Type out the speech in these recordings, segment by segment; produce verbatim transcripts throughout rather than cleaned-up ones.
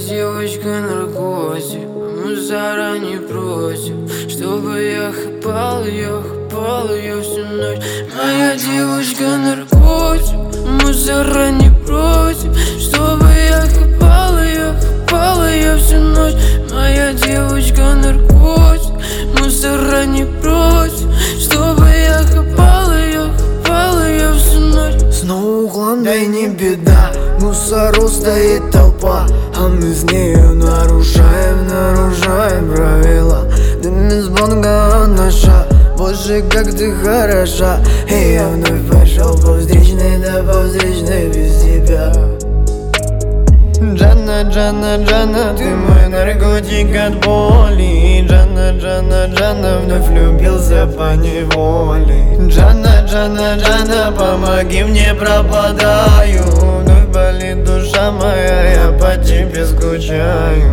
девочка наркотик, мы заранее просим, чтобы я хапал ее, хапал ее всю ночь. Моя девочка наркотик, мы заранее просим, чтобы я хапал ее, хапал ее всю ночь. Моя девочка наркотик, мы заранее просим, чтобы я хапал ее, хапал ее всю ночь. Снова углом, да и не беда, мусору стоит толпа, а мы с нею нарушаем, нарушаем правила. Дым из бонга наша, боже, как ты хороша. И я вновь пошел по встречной, да по встречной без тебя. Джанна, Джанна, Джанна, ты мой наркотик от боли. Джанна, Джанна, Джанна, вновь влюбился по неволе. Джанна, Джанна, Джанна, помоги мне, пропадаю. Вновь болит душа моя, я по тебе скучаю.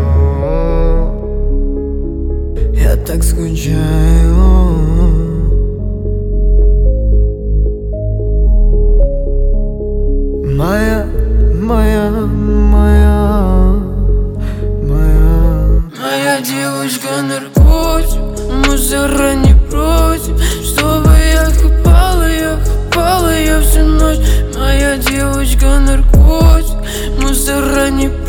Я так скучаю. Моя, моя, моя, моя. Моя девочка наркотик, мы заранее просим, чтобы я хапал ее, хапал ее всю ночь. Моя девочка наркотик, мы заранее